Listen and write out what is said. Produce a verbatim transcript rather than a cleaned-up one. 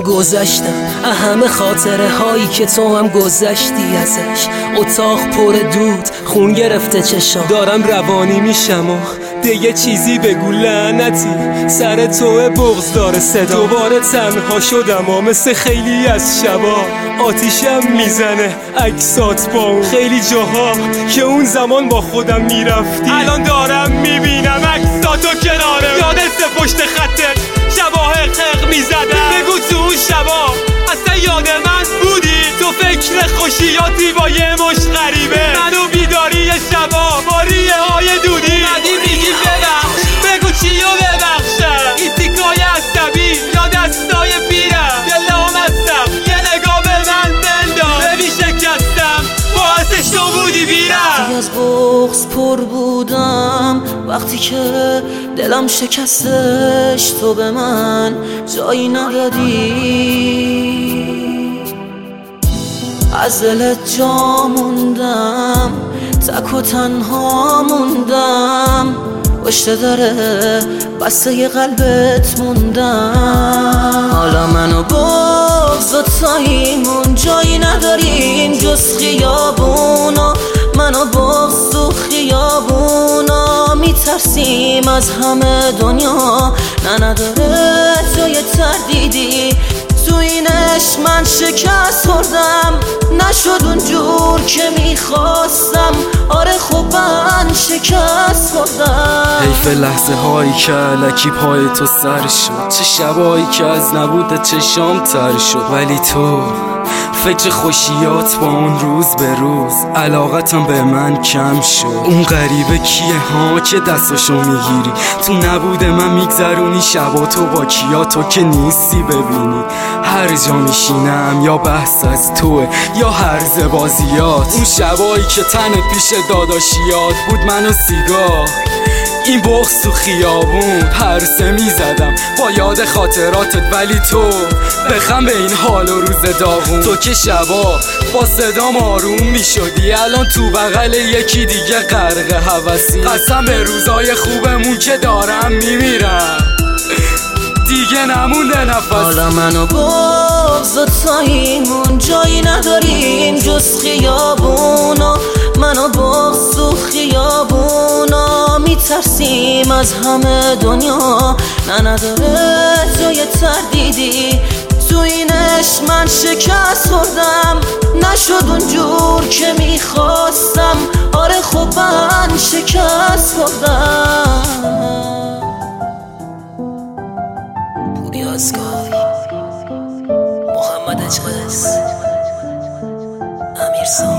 گذشتم، همه خاطره هایی که تو هم گذشتی ازش. اتاق پر دود، خون گرفته چشام، دارم روانی میشم و دیگه چیزی بگو لعنتی. سر تو بغض داره صدا، دوباره تنها شدم و مثل خیلی از شبا آتیشم میزنه عکسات با اون خیلی جاها که اون زمان با خودم میرفتی. الان دارم میبینم عکساتو کناره، یادت پشت خطت شباه خق میزدم. بگو تو اون شبا اصلا یاد من بودی؟ تو فکر خوشیاتی با یه مش غریبه، منو بیداری شبا با ریه های دودی ندی میگی ببخش. بگو چیو ببخشم؟ این تیکای عصبی یا دستای پیرم؟ دلم هستم یه نگاه به من بنداز، ببین شکستم باعثش تو بودی بیرم. از بغض پر بودم وقتی که دلم شکستش، تو به من جایی ندادی. از دلت جا موندم، تک و تنها موندم، پشت دره بسته قلبت موندم. حالا من و بغض و تایمون جایی نداریم جز خیابونا. من و بغض تو خیابونا میترسیم از همه دنیا. نه نداره تو یه تردیدی، تو اینش من شکست خوردم، نشد اونجور که میخواستم. آره خب من شکست خوردم. حیف لحظه هایی که علکی پای تو سر شد، چه شبایی که از نبود چشام تر شد. ولی تو فکر خوشیات با اون روز به روز علاقتم به من کم شد. اون غریبه کیه ها که دستاشو میگیری؟ تو نبود من میگذرونی شبا تو با کیا؟ تو که نیستی ببینی هر جا میشینم یا بحث از توه یا هرز بازیات. اون شبایی که تن پیش داداشیات بود من و سیگار، این بغض تو خیابون پرسه میزدم با یاد خاطراتت. ولی تو بخم به این حال و روز داغون، تو که شبا با صدام آروم میشدی، الان تو بغل یکی دیگه غرق هوسی. قسم به روزای خوبمون که دارم میمیرم، دیگه نمونده نفس. حالا من و بغض و تایمون جایی نداریم جز خیابونا. من و بغض تو خیابونا میترسیم از همه دنیا. نه نداره تو یه تردیدی، تو اینش من شکست خوردم، نشد اونجور که میخواستم. آره خب من شکست خوردم. پوریازگاه محمد اجقس، امیر سام.